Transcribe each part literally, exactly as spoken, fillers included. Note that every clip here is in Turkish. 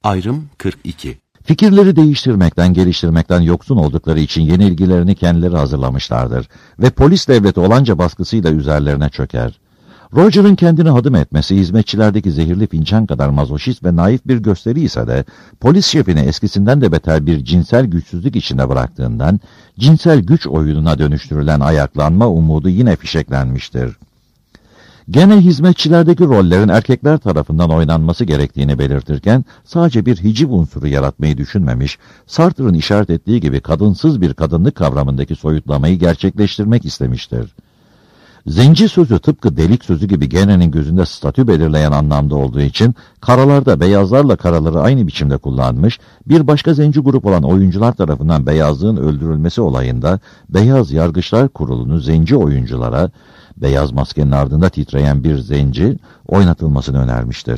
Ayrım kırk iki. Fikirleri değiştirmekten, geliştirmekten yoksun oldukları için yenilgilerini kendileri hazırlamışlardır ve polis devleti olanca baskısıyla üzerlerine çöker. Roger'ın kendini hadım etmesi hizmetçilerdeki zehirli fincan kadar mazoşist ve naif bir gösteri ise de polis şefini eskisinden de beter bir cinsel güçsüzlük içinde bıraktığından cinsel güç oyununa dönüştürülen ayaklanma umudu yine fişeklenmiştir. Gene hizmetçilerdeki rollerin erkekler tarafından oynanması gerektiğini belirtirken sadece bir hiciv unsuru yaratmayı düşünmemiş, Sartre'ın işaret ettiği gibi kadınsız bir kadınlık kavramındaki soyutlamayı gerçekleştirmek istemiştir. Zenci sözü tıpkı delik sözü gibi Gene'nin gözünde statü belirleyen anlamda olduğu için karalarda beyazlarla karaları aynı biçimde kullanmış, bir başka zenci grup olan oyuncular tarafından beyazlığın öldürülmesi olayında Beyaz Yargıçlar Kurulu'nu zenci oyunculara, beyaz maskenin ardında titreyen bir zenci oynatılmasını önermiştir.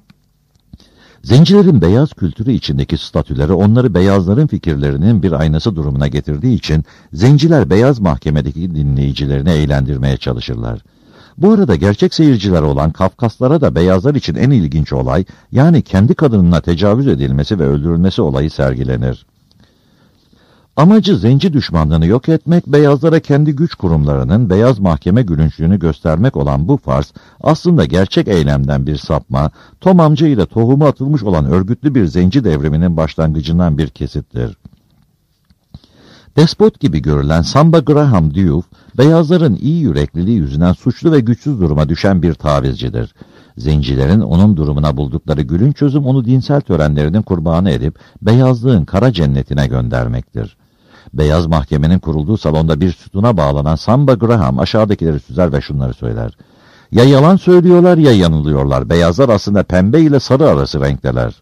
Zencilerin beyaz kültürü içindeki statüleri onları beyazların fikirlerinin bir aynası durumuna getirdiği için zenciler beyaz mahkemedeki dinleyicilerini eğlendirmeye çalışırlar. Bu arada gerçek seyirciler olan Kafkaslara da beyazlar için en ilginç olay, yani kendi kadınına tecavüz edilmesi ve öldürülmesi olayı sergilenir. Amacı zenci düşmanlığını yok etmek, beyazlara kendi güç kurumlarının beyaz mahkeme gülünçlüğünü göstermek olan bu farz, aslında gerçek eylemden bir sapma, Tom amca ile tohumu atılmış olan örgütlü bir zenci devriminin başlangıcından bir kesittir. Despot gibi görülen Samba Graham Diouf, beyazların iyi yürekliliği yüzünden suçlu ve güçsüz duruma düşen bir tavizcidir. Zencilerin onun durumuna buldukları gülünç çözüm onu dinsel törenlerinin kurbanı edip beyazlığın kara cennetine göndermektir. Beyaz mahkemenin kurulduğu salonda bir sütuna bağlanan Samba Graham aşağıdakileri süzer ve şunları söyler. Ya yalan söylüyorlar ya yanılıyorlar. Beyazlar aslında pembe ile sarı arası renkteler.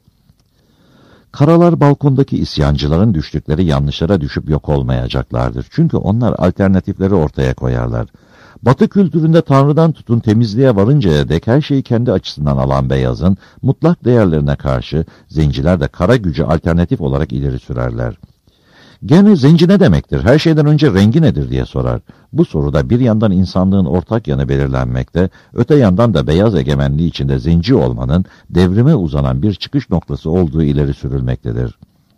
Karalar balkondaki isyancıların düştükleri yanlışlara düşüp yok olmayacaklardır. Çünkü onlar alternatifleri ortaya koyarlar. Batı kültüründe Tanrı'dan tutun temizliğe varıncaya dek her şeyi kendi açısından alan beyazın mutlak değerlerine karşı zenciler de kara gücü alternatif olarak ileri sürerler. Gene zenci ne demektir, her şeyden önce rengi nedir diye sorar. Bu soruda bir yandan insanlığın ortak yanı belirlenmekte, öte yandan da beyaz egemenliği içinde zenci olmanın devrime uzanan bir çıkış noktası olduğu ileri sürülmektedir.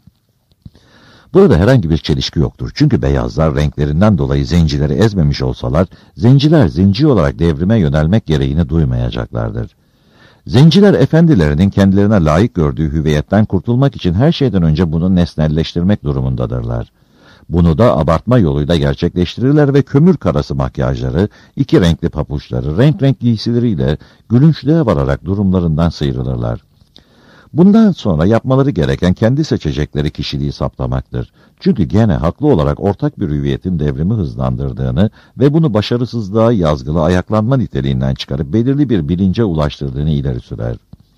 Burada herhangi bir çelişki yoktur. Çünkü beyazlar renklerinden dolayı zencileri ezmemiş olsalar, zenciler zenci olarak devrime yönelmek gereğini duymayacaklardır. Zenciler efendilerinin kendilerine layık gördüğü hüviyetten kurtulmak için her şeyden önce bunu nesnelleştirmek durumundadırlar. Bunu da abartma yoluyla gerçekleştirirler ve kömür karası makyajları, iki renkli papuçları, renk renk giysileriyle gülünçlüğe vararak durumlarından sıyrılırlar. Bundan sonra yapmaları gereken kendi seçecekleri kişiliği saptamaktır. Çünkü gene haklı olarak ortak bir hüviyetin devrimi hızlandırdığını ve bunu başarısızlığa yazgılı ayaklanma niteliğinden çıkarıp belirli bir bilince ulaştırdığını ileri sürer.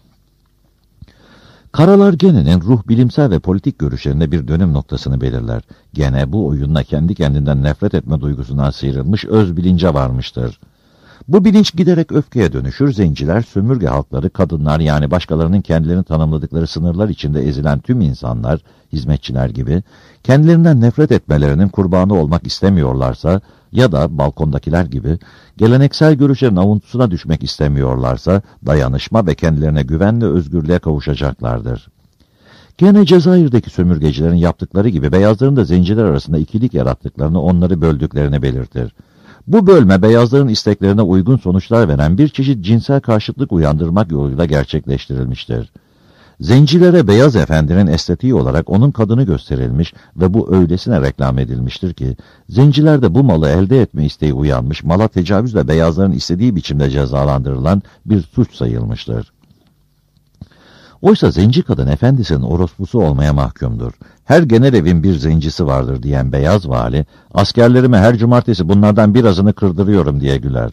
Karalar Gene'nin ruh, bilimsel ve politik görüşlerinde bir dönüm noktasını belirler. Gene bu oyunla kendi kendinden nefret etme duygusundan sıyrılmış öz bilince varmıştır. Bu bilinç giderek öfkeye dönüşür, zenciler, sömürge halkları, kadınlar yani başkalarının kendilerini tanımladıkları sınırlar içinde ezilen tüm insanlar, hizmetçiler gibi, kendilerinden nefret etmelerinin kurbanı olmak istemiyorlarsa ya da balkondakiler gibi, geleneksel görüşlerin avuntusuna düşmek istemiyorlarsa, dayanışma ve kendilerine güvenle özgürlüğe kavuşacaklardır. Gene Cezayir'deki sömürgecilerin yaptıkları gibi beyazların da zenciler arasında ikilik yarattıklarını, onları böldüklerini belirtir. Bu bölme beyazların isteklerine uygun sonuçlar veren bir çeşit cinsel karşıtlık uyandırmak yoluyla gerçekleştirilmiştir. Zencilere beyaz efendinin estetiği olarak onun kadını gösterilmiş ve bu öylesine reklam edilmiştir ki, zenciler de bu malı elde etme isteği uyanmış, mala tecavüzle beyazların istediği biçimde cezalandırılan bir suç sayılmıştır. Oysa zenci kadın efendisinin orospusu olmaya mahkumdur. Her genel evin bir zencisi vardır diyen beyaz vali, askerlerime her cumartesi bunlardan birazını kırdırıyorum diye güler.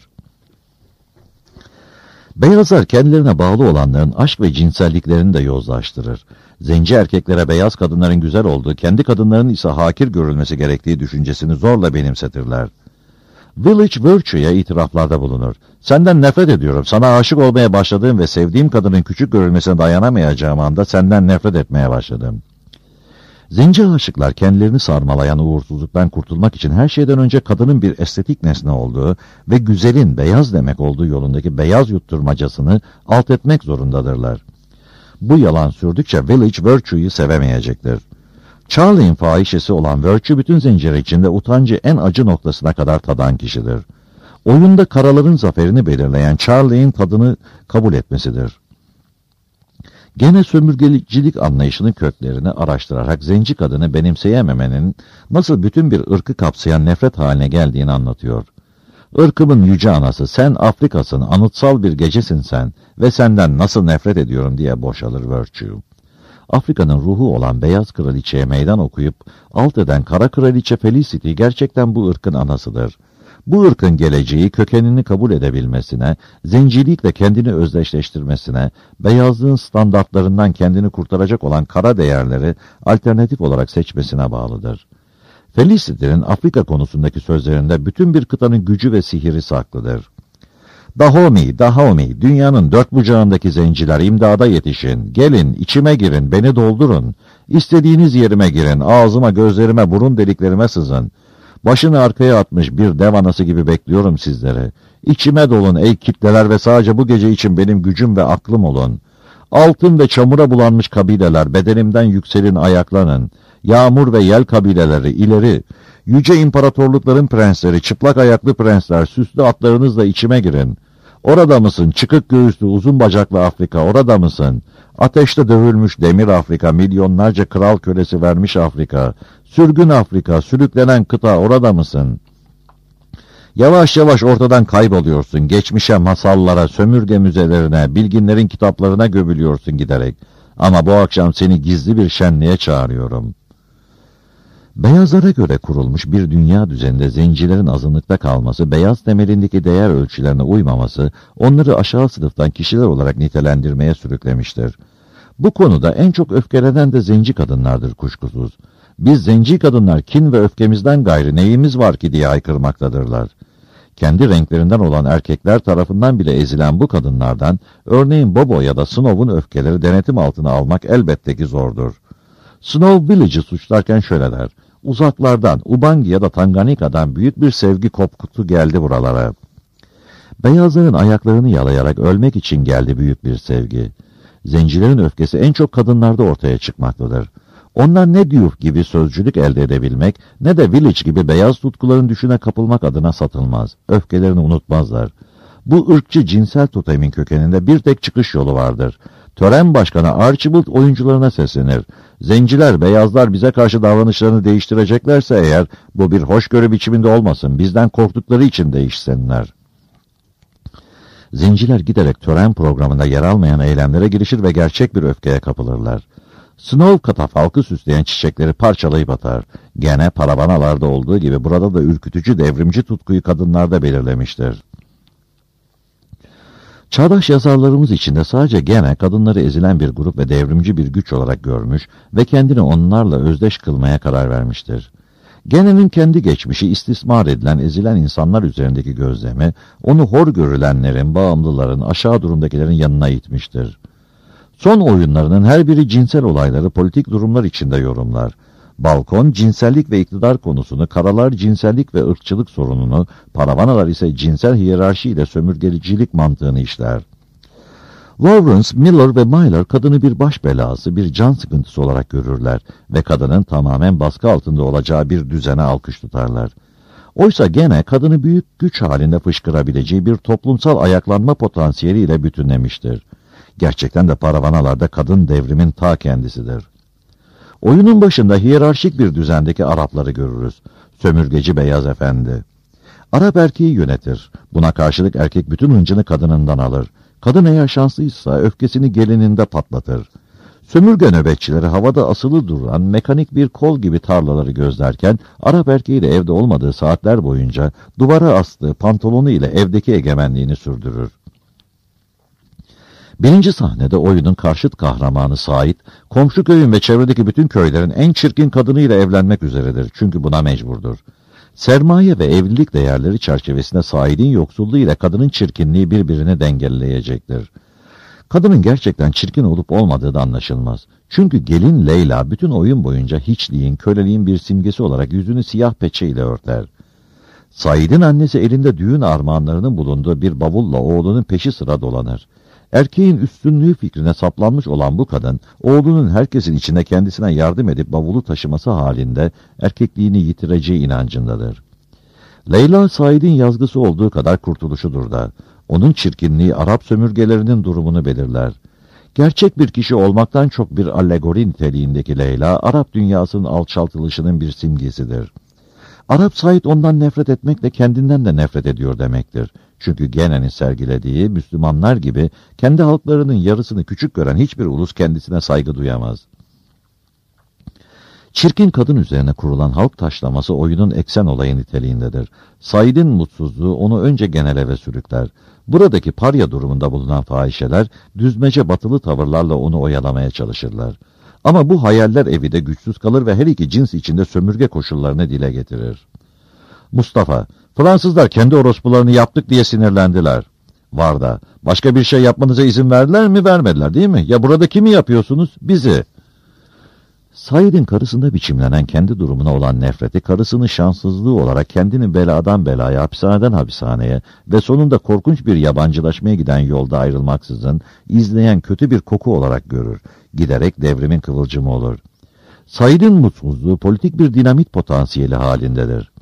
Beyazlar kendilerine bağlı olanların aşk ve cinselliklerini de yozlaştırır. Zenci erkeklere beyaz kadınların güzel olduğu, kendi kadınlarının ise hakir görülmesi gerektiği düşüncesini zorla benimsetirler. Village Virtue'ya itiraflarda bulunur. Senden nefret ediyorum, sana aşık olmaya başladığım ve sevdiğim kadının küçük görülmesine dayanamayacağım anda senden nefret etmeye başladım. Zenci aşıklar kendilerini sarmalayan uğursuzluktan kurtulmak için her şeyden önce kadının bir estetik nesne olduğu ve güzelin beyaz demek olduğu yolundaki beyaz yutturmacasını alt etmek zorundadırlar. Bu yalan sürdükçe Village Virtue'yu sevemeyecektir. Charlie'in fahişesi olan Virtue bütün zincir içinde utancı en acı noktasına kadar tadan kişidir. Oyunda karaların zaferini belirleyen Charlie'in tadını kabul etmesidir. Gene sömürgecilik anlayışının köklerini araştırarak zenci kadını benimseyememenin nasıl bütün bir ırkı kapsayan nefret haline geldiğini anlatıyor. Irkımın yüce anası, sen Afrika'sın, anıtsal bir gecesin sen ve senden nasıl nefret ediyorum diye boşalır Virtue. Afrika'nın ruhu olan beyaz kraliçeye meydan okuyup alt eden kara kraliçe Felicity gerçekten bu ırkın anasıdır. Bu ırkın geleceği kökenini kabul edebilmesine, zencilikle kendini özdeşleştirmesine, beyazlığın standartlarından kendini kurtaracak olan kara değerleri alternatif olarak seçmesine bağlıdır. Felicity'nin Afrika konusundaki sözlerinde bütün bir kıtanın gücü ve sihiri saklıdır. Dahomey, Dahomey, dünyanın dört bucağındaki zenciler imdada yetişin, gelin, içime girin, beni doldurun, istediğiniz yerime girin, ağzıma, gözlerime, burun deliklerime sızın. Başını arkaya atmış bir dev anası gibi bekliyorum sizleri. İçime dolun ey kitleler ve sadece bu gece için benim gücüm ve aklım olun. Altın ve çamura bulanmış kabileler, bedenimden yükselin, ayaklanın. Yağmur ve yel kabileleri ileri, yüce imparatorlukların prensleri, çıplak ayaklı prensler, süslü atlarınızla içime girin. Orada mısın, çıkık göğüslü, uzun bacaklı Afrika, orada mısın? Ateşte dövülmüş demir Afrika, milyonlarca kral kölesi vermiş Afrika, sürgün Afrika, sürüklenen kıta, orada mısın? Yavaş yavaş ortadan kayboluyorsun, geçmişe, masallara, sömürge müzelerine, bilginlerin kitaplarına gömülüyorsun giderek. Ama bu akşam seni gizli bir şenliğe çağırıyorum. Beyazlara göre kurulmuş bir dünya düzeninde zencilerin azınlıkta kalması, beyaz temelindeki değer ölçülerine uymaması, onları aşağı sınıftan kişiler olarak nitelendirmeye sürüklemiştir. Bu konuda en çok öfkelenen de zenci kadınlardır kuşkusuz. Biz zenci kadınlar kin ve öfkemizden gayrı neyimiz var ki diye haykırmaktadırlar. Kendi renklerinden olan erkekler tarafından bile ezilen bu kadınlardan, örneğin Bobo ya da Snow'un öfkeleri denetim altına almak elbette ki zordur. Snow Village'ı suçlarken şöyle der: uzaklardan, Ubangi ya da Tanganyika'dan büyük bir sevgi kopkutu geldi buralara. Beyazların ayaklarını yalayarak ölmek için geldi büyük bir sevgi. Zencilerin öfkesi en çok kadınlarda ortaya çıkmaktadır. Onlar ne Diouf gibi sözcülük elde edebilmek, ne de Village gibi beyaz tutkuların düşüne kapılmak adına satılmaz. Öfkelerini unutmazlar. Bu ırkçı cinsel totemin kökeninde bir tek çıkış yolu vardır. Tören başkanı Archibald oyuncularına seslenir. Zenciler, beyazlar bize karşı davranışlarını değiştireceklerse eğer, bu bir hoşgörü biçiminde olmasın, bizden korktukları için değişsinler. Zenciler giderek tören programında yer almayan eylemlere girişir ve gerçek bir öfkeye kapılırlar. Snow katafalkı süsleyen çiçekleri parçalayıp atar. Gene paravanalarda olduğu gibi burada da ürkütücü devrimci tutkuyu kadınlarda belirlemiştir. Çağdaş yazarlarımız içinde sadece gene kadınları ezilen bir grup ve devrimci bir güç olarak görmüş ve kendini onlarla özdeş kılmaya karar vermiştir. Gene'nin kendi geçmişi istismar edilen, ezilen insanlar üzerindeki gözlemi, onu hor görülenlerin, bağımlıların, aşağı durumdakilerin yanına itmiştir. Son oyunlarının her biri cinsel olayları politik durumlar içinde yorumlar. Balkon, cinsellik ve iktidar konusunu, karalar cinsellik ve ırkçılık sorununu, paravanalar ise cinsel hiyerarşi ile sömürgelicilik mantığını işler. Lawrence, Miller ve Myler kadını bir baş belası, bir can sıkıntısı olarak görürler ve kadının tamamen baskı altında olacağı bir düzene alkış tutarlar. Oysa gene kadını büyük güç halinde fışkırabileceği bir toplumsal ayaklanma potansiyeliyle bütünlemiştir. Gerçekten de paravanalarda kadın devrimin ta kendisidir. Oyunun başında hiyerarşik bir düzendeki Arapları görürüz. Sömürgeci beyaz efendi. Arap erkeği yönetir. Buna karşılık erkek bütün hıncını kadınından alır. Kadın eğer şanslıysa öfkesini gelininde patlatır. Sömürge nöbetçileri havada asılı duran mekanik bir kol gibi tarlaları gözlerken, Arap erkeği de evde olmadığı saatler boyunca duvara astığı pantolonu ile evdeki egemenliğini sürdürür. Birinci sahnede oyunun karşıt kahramanı Said, komşu köyün ve çevredeki bütün köylerin en çirkin kadınıyla evlenmek üzeredir. Çünkü buna mecburdur. Sermaye ve evlilik değerleri çerçevesinde Said'in yoksulluğu ile kadının çirkinliği birbirini dengeleyecektir. Kadının gerçekten çirkin olup olmadığı da anlaşılmaz. Çünkü gelin Leyla bütün oyun boyunca hiçliğin, köleliğin bir simgesi olarak yüzünü siyah peçe ile örter. Said'in annesi elinde düğün armağanlarının bulunduğu bir bavulla oğlunun peşi sıra dolanır. Erkeğin üstünlüğü fikrine saplanmış olan bu kadın, oğlunun herkesin içinde kendisine yardım edip bavulu taşıması halinde erkekliğini yitireceği inancındadır. Leyla, Said'in yazgısı olduğu kadar kurtuluşudur da, onun çirkinliği Arap sömürgelerinin durumunu belirler. Gerçek bir kişi olmaktan çok bir allegori niteliğindeki Leyla, Arap dünyasının alçaltılışının bir simgesidir. Arap Said ondan nefret etmekle kendinden de nefret ediyor demektir. Çünkü Genen'in sergilediği Müslümanlar gibi kendi halklarının yarısını küçük gören hiçbir ulus kendisine saygı duyamaz. Çirkin kadın üzerine kurulan halk taşlaması oyunun eksen olayı niteliğindedir. Said'in mutsuzluğu onu önce genel eve sürükler. Buradaki parya durumunda bulunan fahişeler düzmece batılı tavırlarla onu oyalamaya çalışırlar. Ama bu hayaller evi de güçsüz kalır ve her iki cins içinde sömürge koşullarını dile getirir. Mustafa, Fransızlar kendi orospularını yaptık diye sinirlendiler. Varda, başka bir şey yapmanıza izin verdiler mi, vermediler değil mi? Ya burada kimi yapıyorsunuz? Bizi. Said'in karısında biçimlenen kendi durumuna olan nefreti, karısının şanssızlığı olarak kendini beladan belaya, hapishaneden hapishaneye ve sonunda korkunç bir yabancılaşmaya giden yolda ayrılmaksızın izleyen kötü bir koku olarak görür. Giderek devrimin kıvılcımı olur. Said'in mutsuzluğu politik bir dinamit potansiyeli halindedir.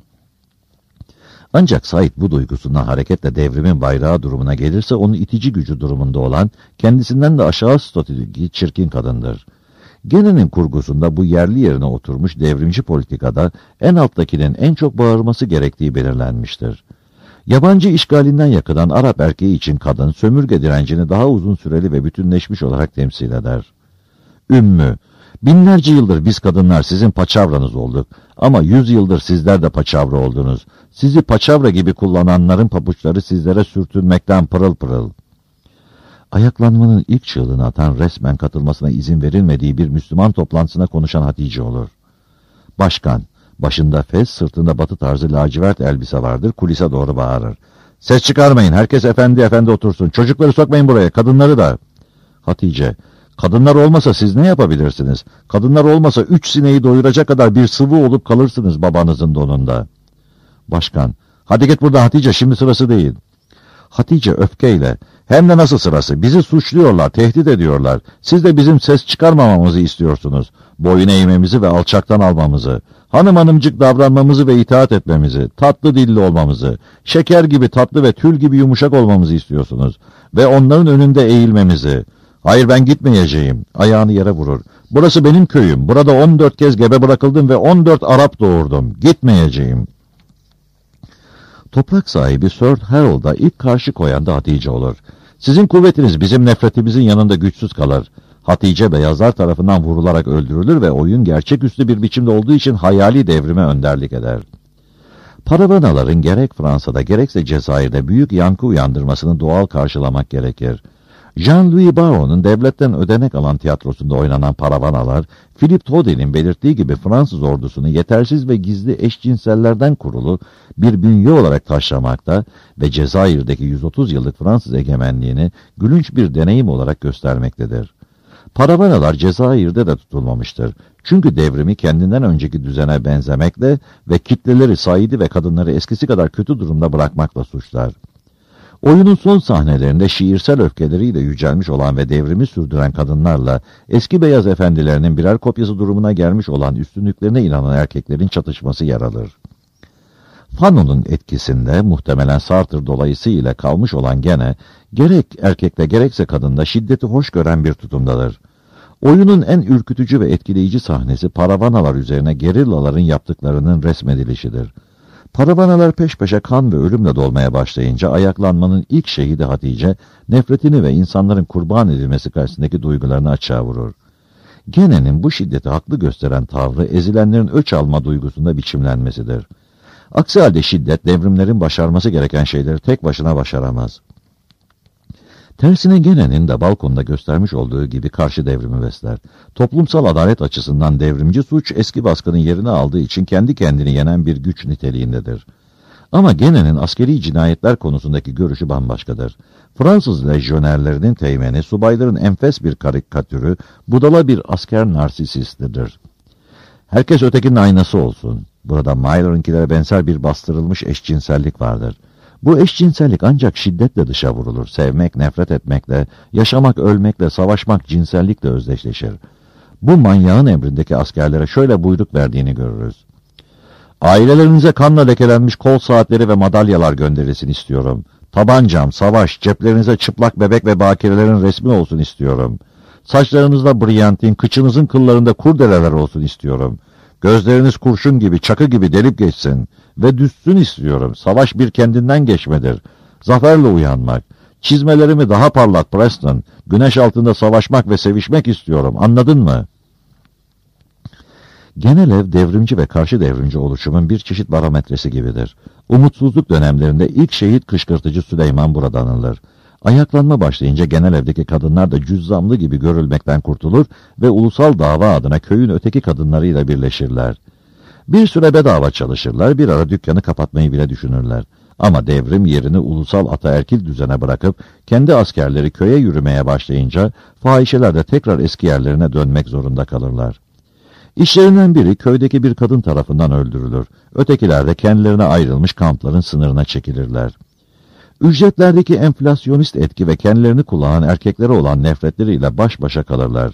Ancak Said bu duygusundan hareketle devrimin bayrağı durumuna gelirse onun itici gücü durumunda olan, kendisinden de aşağı statüdeki çirkin kadındır. Genen'in kurgusunda bu yerli yerine oturmuş devrimci politikada en alttakinin en çok bağırması gerektiği belirlenmiştir. Yabancı işgalinden yakınan Arap erkeği için kadın, sömürge direncini daha uzun süreli ve bütünleşmiş olarak temsil eder. Ümmü, binlerce yıldır biz kadınlar sizin paçavranız olduk ama yüz yıldır sizler de paçavra oldunuz. Sizi paçavra gibi kullananların pabuçları sizlere sürtünmekten pırıl pırıl. Ayaklanmanın ilk çığlığını atan, resmen katılmasına izin verilmediği bir Müslüman toplantısına konuşan Hatice olur. Başkan, başında fes, sırtında batı tarzı lacivert elbise vardır, kulise doğru bağırır. Ses çıkarmayın, herkes efendi efendi otursun, çocukları sokmayın buraya, kadınları da. Hatice, kadınlar olmasa siz ne yapabilirsiniz? Kadınlar olmasa üç sineği doyuracak kadar bir sıvı olup kalırsınız babanızın donunda. Başkan, hadi git burada Hatice, şimdi sırası değil. Hatice öfkeyle, hem de nasıl sırası, bizi suçluyorlar, tehdit ediyorlar. Siz de bizim ses çıkarmamamızı istiyorsunuz. Boyun eğmemizi ve alçaktan almamızı, hanım hanımcık davranmamızı ve itaat etmemizi, tatlı dilli olmamızı, şeker gibi tatlı ve tül gibi yumuşak olmamızı istiyorsunuz. Ve onların önünde eğilmemizi. Hayır, ben gitmeyeceğim. Ayağını yere vurur. Burası benim köyüm. Burada on dört kez gebe bırakıldım ve on dört Arap doğurdum. Gitmeyeceğim. Toprak sahibi Sir Harold'a ilk karşı koyan da Hatice olur. Sizin kuvvetiniz bizim nefretimizin yanında güçsüz kalır. Hatice beyazlar tarafından vurularak öldürülür ve oyun gerçeküstü bir biçimde olduğu için hayali devrime önderlik eder. Paravanaların gerek Fransa'da gerekse Cezayir'de büyük yankı uyandırmasını doğal karşılamak gerekir. Jean-Louis Barrault'un devletten ödenek alan tiyatrosunda oynanan paravanalar, Philippe Taudel'in belirttiği gibi Fransız ordusunu yetersiz ve gizli eşcinsellerden kurulu bir bünye olarak taşlamakta ve Cezayir'deki yüz otuz yıllık Fransız egemenliğini gülünç bir deneyim olarak göstermektedir. Paravanalar Cezayir'de de tutulmamıştır. Çünkü devrimi kendinden önceki düzene benzemekle ve kitleleri, Said'i ve kadınları eskisi kadar kötü durumda bırakmakla suçlar. Oyunun son sahnelerinde şiirsel öfkeleriyle yücelmiş olan ve devrimi sürdüren kadınlarla eski beyaz efendilerinin birer kopyası durumuna gelmiş olan üstünlüklerine inanan erkeklerin çatışması yer alır. Fanon'un etkisinde muhtemelen Sartre dolayısıyla kalmış olan Gene, gerek erkekte gerekse kadında şiddeti hoş gören bir tutumdadır. Oyunun en ürkütücü ve etkileyici sahnesi paravanalar üzerine gerillaların yaptıklarının resmedilişidir. Paravanalar peş peşe kan ve ölümle dolmaya başlayınca ayaklanmanın ilk şehidi Hatice, nefretini ve insanların kurban edilmesi karşısındaki duygularını açığa vurur. Gene'nin bu şiddeti haklı gösteren tavrı ezilenlerin öç alma duygusunda biçimlenmesidir. Aksi halde şiddet devrimlerin başarması gereken şeyleri tek başına başaramaz. Tersine Gene'nin de balkonda göstermiş olduğu gibi karşı devrimi besler. Toplumsal adalet açısından devrimci suç eski baskının yerini aldığı için kendi kendini yenen bir güç niteliğindedir. Ama Gene'nin askeri cinayetler konusundaki görüşü bambaşkadır. Fransız lejyonerlerinin teğmeni, subayların enfes bir karikatürü, budala bir asker narsisistidir. Herkes ötekinin aynası olsun. Burada Meyler'inkilere benzer bir bastırılmış eşcinsellik vardır. Bu eşcinsellik ancak şiddetle dışa vurulur. Sevmek, nefret etmekle, yaşamak, ölmekle, savaşmak, cinsellikle özdeşleşir. Bu manyağın emrindeki askerlere şöyle buyruk verdiğini görürüz. Ailelerinize kanla lekelenmiş kol saatleri ve madalyalar gönderilsin istiyorum. Tabancam, savaş, ceplerinize çıplak bebek ve bakirelerin resmi olsun istiyorum. Saçlarınızda briyantin, kıçınızın kıllarında kurdeleler olsun istiyorum. Gözleriniz kurşun gibi, çakı gibi delip geçsin ve düşsün istiyorum. Savaş bir kendinden geçmedir. Zaferle uyanmak. Çizmelerimi daha parlat Preston. Güneş altında savaşmak ve sevişmek istiyorum. Anladın mı? Genel ev devrimci ve karşı devrimci oluşumun bir çeşit barometresi gibidir. Umutsuzluk dönemlerinde ilk şehit kışkırtıcı Süleyman burada anılır. Ayaklanma başlayınca genel evdeki kadınlar da cüzzamlı gibi görülmekten kurtulur ve ulusal dava adına köyün öteki kadınlarıyla birleşirler. Bir süre bedava çalışırlar, bir ara dükkanı kapatmayı bile düşünürler. Ama devrim yerini ulusal ataerkil düzene bırakıp kendi askerleri köye yürümeye başlayınca fahişeler de tekrar eski yerlerine dönmek zorunda kalırlar. İşlerinden biri köydeki bir kadın tarafından öldürülür. Ötekiler de kendilerine ayrılmış kampların sınırına çekilirler. Ücretlerdeki enflasyonist etki ve kendilerini kullanan erkeklere olan nefretleriyle baş başa kalırlar.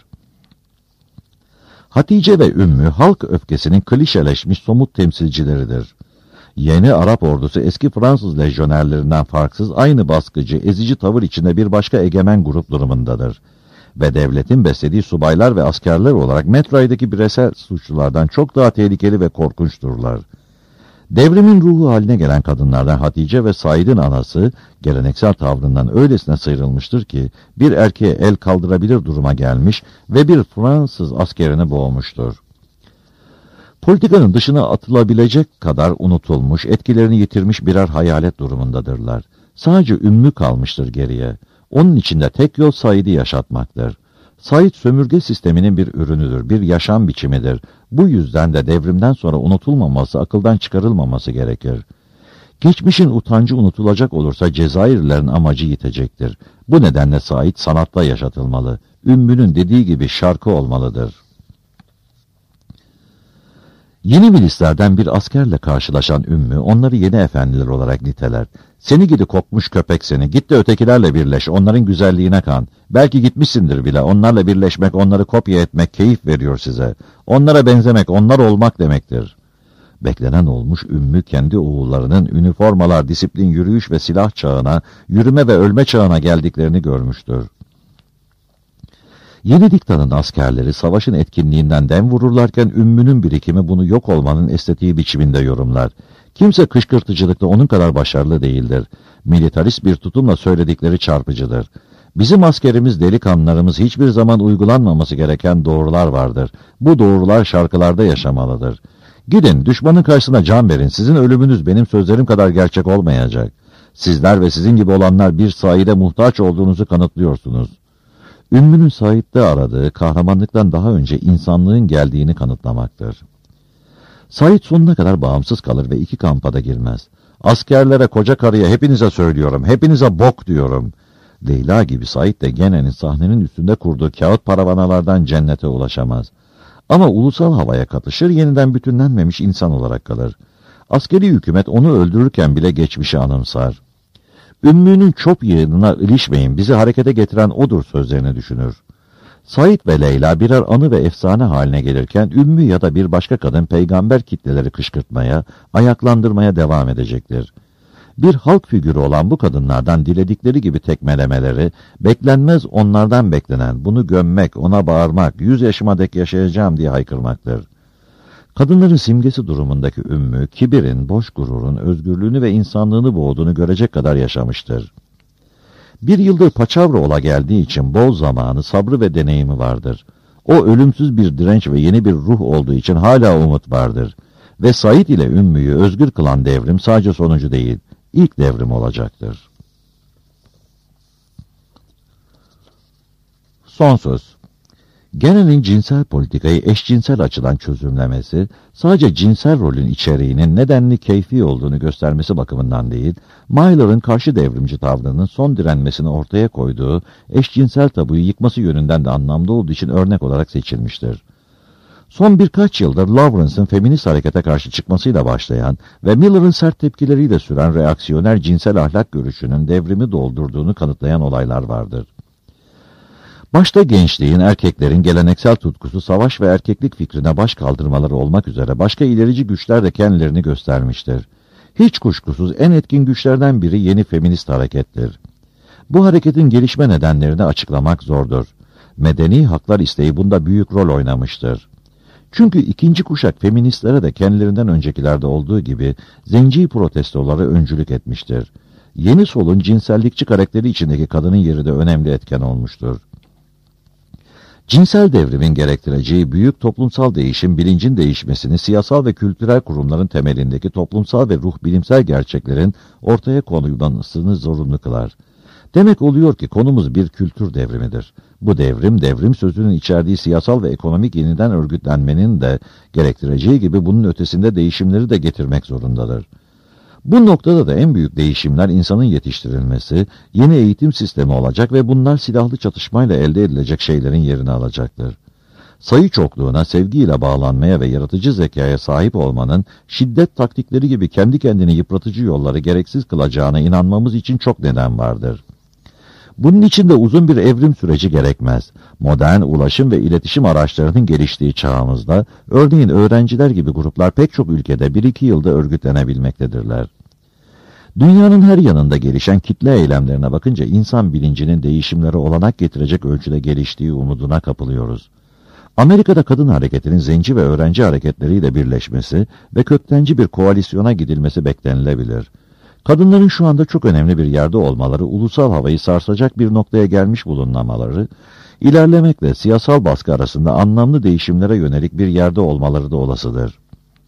Hatice ve Ümmü halk öfkesinin klişeleşmiş somut temsilcileridir. Yeni Arap ordusu eski Fransız lejyonerlerinden farksız aynı baskıcı, ezici tavır içinde bir başka egemen grup durumundadır. Ve devletin beslediği subaylar ve askerler olarak Metroid'deki bireysel suçlulardan çok daha tehlikeli ve korkunçturlar. Devrimin ruhu haline gelen kadınlardan Hatice ve Said'in anası geleneksel tavrından öylesine sıyrılmıştır ki bir erkeğe el kaldırabilir duruma gelmiş ve bir Fransız askerini boğmuştur. Politikanın dışına atılabilecek kadar unutulmuş, etkilerini yitirmiş birer hayalet durumundadırlar. Sadece Ümmü kalmıştır geriye. Onun içinde tek yol Said'i yaşatmaktır. Said sömürge sisteminin bir ürünüdür, bir yaşam biçimidir. Bu yüzden de devrimden sonra unutulmaması, akıldan çıkarılmaması gerekir. Geçmişin utancı unutulacak olursa Cezayirlilerin amacı yitecektir. Bu nedenle Said sanatla yaşatılmalı. Ümmü'nün dediği gibi şarkı olmalıdır. Yeni milislerden bir askerle karşılaşan Ümmü, onları yeni efendiler olarak niteler. Seni gidi kokmuş köpek seni, git de ötekilerle birleş, onların güzelliğine kan. Belki gitmişsindir bile, onlarla birleşmek, onları kopya etmek keyif veriyor size. Onlara benzemek, onlar olmak demektir. Beklenen olmuş, Ümmü kendi oğullarının üniformalar, disiplin, yürüyüş ve silah çağına, yürüme ve ölme çağına geldiklerini görmüştür. Yeni diktanın askerleri savaşın etkinliğinden dem vururlarken Ümmü'nün birikimi bunu yok olmanın estetiği biçiminde yorumlar. Kimse kışkırtıcılıkta onun kadar başarılı değildir. Militarist bir tutumla söyledikleri çarpıcıdır. Bizim askerimiz, delikanlılarımız hiçbir zaman uygulanmaması gereken doğrular vardır. Bu doğrular şarkılarda yaşamalıdır. Gidin düşmanın karşısına can verin. Sizin ölümünüz benim sözlerim kadar gerçek olmayacak. Sizler ve sizin gibi olanlar bir Said'e muhtaç olduğunuzu kanıtlıyorsunuz. Ümmü'nün Said'de aradığı kahramanlıktan daha önce insanlığın geldiğini kanıtlamaktır. Said sonuna kadar bağımsız kalır ve iki kampa da girmez. Askerlere, koca karıya hepinize söylüyorum, hepinize bok diyorum. Leyla gibi Said de Gene'nin sahnenin üstünde kurduğu kağıt paravanalardan cennete ulaşamaz. Ama ulusal havaya katışır, yeniden bütünlenmemiş insan olarak kalır. Askeri hükümet onu öldürürken bile geçmişi anımsar. Ümmü'nün çöp yığınına ilişmeyin, bizi harekete getiren odur sözlerini düşünür. Said ve Leyla birer anı ve efsane haline gelirken Ümmü ya da bir başka kadın peygamber kitleleri kışkırtmaya, ayaklandırmaya devam edecektir. Bir halk figürü olan bu kadınlardan diledikleri gibi tekmelemeleri, beklenmez onlardan beklenen, bunu gömmek, ona bağırmak, yüz yaşıma dek yaşayacağım diye haykırmaktır. Kadınların simgesi durumundaki Ümmü, kibirin, boş gururun, özgürlüğünü ve insanlığını boğduğunu görecek kadar yaşamıştır. Bir yıldır paçavra ola geldiği için bol zamanı, sabrı ve deneyimi vardır. O ölümsüz bir direnç ve yeni bir ruh olduğu için hala umut vardır. Ve Said ile Ümmü'yü özgür kılan devrim sadece sonucu değil, ilk devrim olacaktır. Son söz. Genel'in cinsel politikayı eşcinsel açıdan çözümlemesi, sadece cinsel rolün içeriğinin nedenli keyfi olduğunu göstermesi bakımından değil, Mailer'ın karşı devrimci tavrının son direnmesini ortaya koyduğu eşcinsel tabuyu yıkması yönünden de anlamlı olduğu için örnek olarak seçilmiştir. Son birkaç yıldır Lawrence'ın feminist harekete karşı çıkmasıyla başlayan ve Miller'ın sert tepkileriyle süren reaksiyoner cinsel ahlak görüşünün devrimi doldurduğunu kanıtlayan olaylar vardır. Başta gençliğin, erkeklerin geleneksel tutkusu savaş ve erkeklik fikrine baş kaldırmaları olmak üzere başka ilerici güçler de kendilerini göstermiştir. Hiç kuşkusuz en etkin güçlerden biri yeni feminist harekettir. Bu hareketin gelişme nedenlerini açıklamak zordur. Medeni haklar isteği bunda büyük rol oynamıştır. Çünkü ikinci kuşak feministlere de kendilerinden öncekilerde olduğu gibi zenci protestoları öncülük etmiştir. Yeni solun cinsellikçi karakteri içindeki kadının yeri de önemli etken olmuştur. Cinsel devrimin gerektireceği büyük toplumsal değişim, bilincin değişmesini, siyasal ve kültürel kurumların temelindeki toplumsal ve ruh bilimsel gerçeklerin ortaya konulmasını zorunlu kılar. Demek oluyor ki konumuz bir kültür devrimidir. Bu devrim, devrim sözünün içerdiği siyasal ve ekonomik yeniden örgütlenmenin de gerektireceği gibi bunun ötesinde değişimleri de getirmek zorundadır. Bu noktada da en büyük değişimler insanın yetiştirilmesi, yeni eğitim sistemi olacak ve bunlar silahlı çatışmayla elde edilecek şeylerin yerini alacaktır. Sayı çokluğuna, sevgiyle bağlanmaya ve yaratıcı zekaya sahip olmanın şiddet taktikleri gibi kendi kendini yıpratıcı yolları gereksiz kılacağına inanmamız için çok neden vardır. Bunun için de uzun bir evrim süreci gerekmez. Modern ulaşım ve iletişim araçlarının geliştiği çağımızda, örneğin öğrenciler gibi gruplar pek çok ülkede bir iki yılda örgütlenebilmektedirler. Dünyanın her yanında gelişen kitle eylemlerine bakınca insan bilincinin değişimlere olanak getirecek ölçüde geliştiği umuduna kapılıyoruz. Amerika'da kadın hareketinin zenci ve öğrenci hareketleriyle birleşmesi ve köktenci bir koalisyona gidilmesi beklenilebilir. Kadınların şu anda çok önemli bir yerde olmaları, ulusal havayı sarsacak bir noktaya gelmiş bulunmaları, ilerlemekle siyasal baskı arasında anlamlı değişimlere yönelik bir yerde olmaları da olasıdır.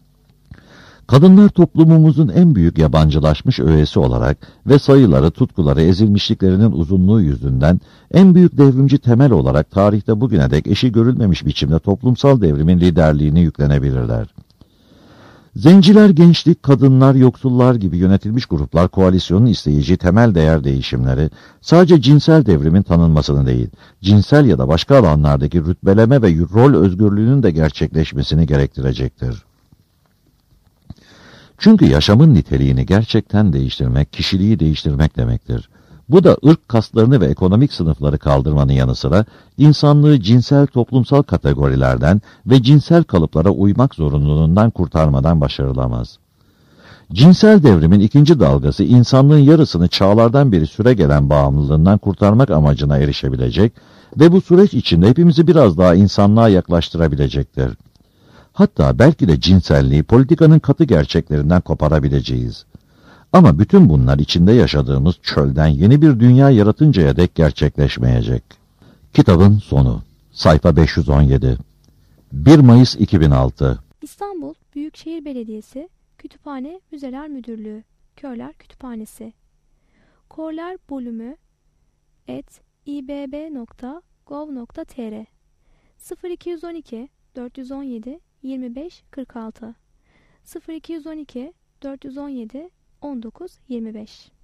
Kadınlar toplumumuzun en büyük yabancılaşmış öğesi olarak ve sayıları, tutkuları, ezilmişliklerinin uzunluğu yüzünden en büyük devrimci temel olarak tarihte bugüne dek eşi görülmemiş biçimde toplumsal devrimin liderliğini yüklenebilirler. Zenciler, gençlik, kadınlar, yoksullar gibi yönetilmiş gruplar koalisyonun isteyeceği temel değer değişimleri sadece cinsel devrimin tanınmasını değil, cinsel ya da başka alanlardaki rütbeleme ve rol özgürlüğünün de gerçekleşmesini gerektirecektir. Çünkü yaşamın niteliğini gerçekten değiştirmek, kişiliği değiştirmek demektir. Bu da ırk kaslarını ve ekonomik sınıfları kaldırmanın yanı sıra insanlığı cinsel toplumsal kategorilerden ve cinsel kalıplara uymak zorunluluğundan kurtarmadan başarılamaz. Cinsel devrimin ikinci dalgası insanlığın yarısını çağlardan beri süregelen bağımlılığından kurtarmak amacına erişebilecek ve bu süreç içinde hepimizi biraz daha insanlığa yaklaştırabilecektir. Hatta belki de cinselliği politikanın katı gerçeklerinden koparabileceğiz. Ama bütün bunlar içinde yaşadığımız çölden yeni bir dünya yaratıncaya dek gerçekleşmeyecek. Kitabın sonu. Sayfa beş yüz on yedi. bir Mayıs iki bin altı. İstanbul Büyükşehir Belediyesi Kütüphane Müzeler Müdürlüğü Körler Kütüphanesi Korler bölümü et ibb nokta gov nokta tr sıfır iki yüz on iki dört yüz on yedi yirmi beş kırk altı sıfır iki yüz on iki dört yüz on yedi on dokuz yirmi beş